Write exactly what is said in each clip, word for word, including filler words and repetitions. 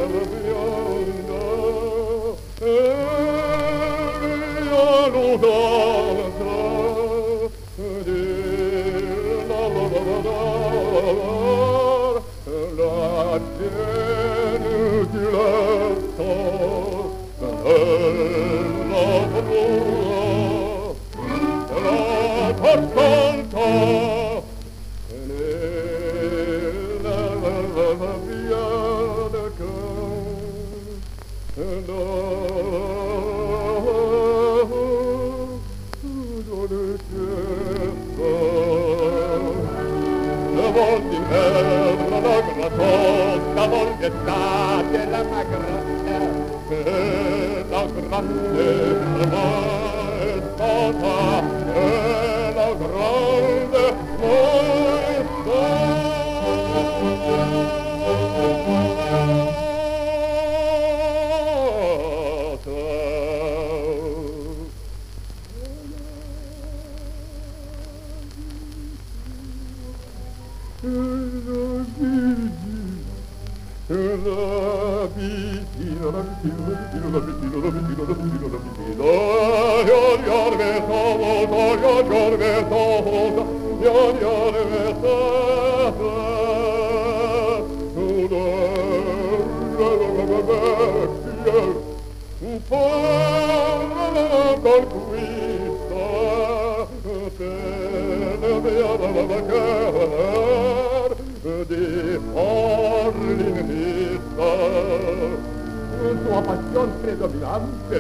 Sua passione predominante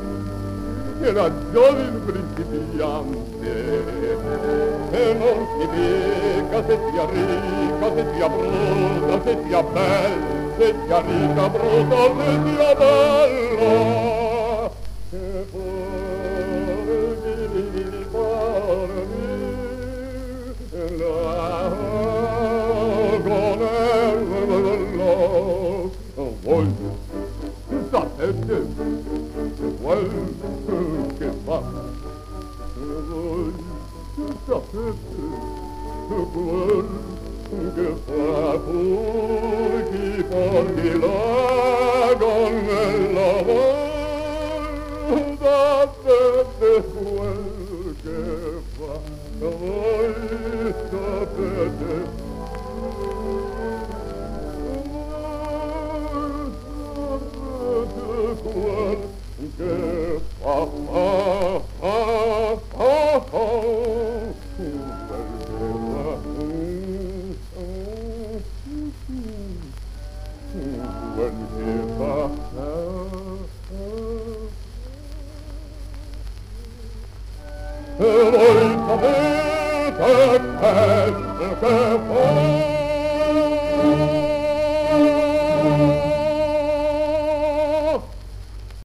è la giovine principiante e non si dica se sia ricca, se sia brutta, se sia bella, se sia ricca, brutta, se sia bella e pormi, pormi la gonella voglio sapete quel che fa voi sapete quel che fa pur chi porti la gonnella voi sapete quel che fa voi sapete quel che fa fa fa fa fa quel che fa e voi sapete quel che fa